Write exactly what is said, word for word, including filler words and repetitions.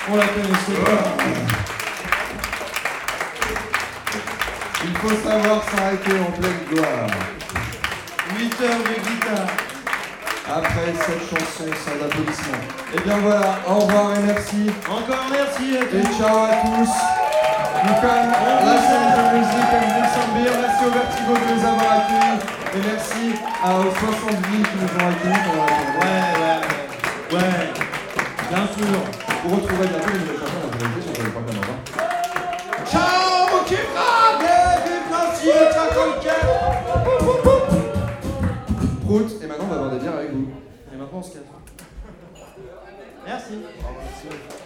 On la connaissait pas. Il faut savoir s'arrêter en pleine gloire. huit heures de guitare. Après cette chanson sans applaudissements. Et bien voilà, au revoir et merci. Encore merci à Et tous. ciao à tous. Nous comme la scène de musique comme Luxembourg. Merci au Vertigo de nous avoir accueillis. Et merci à, aux soixante villes qui nous ont accueillis pendant la tournée. Ouais, ouais, ouais. Ouais, bien sûr. Vous retrouverez bientôt les nouvelles chansons dans les sur le programme. Au revoir. Ciao, mon kifra, vive Nancy et cinquante-quatre. Prout, et maintenant on va boire des bières avec vous. Et maintenant on se casse. Merci. Au revoir, merci.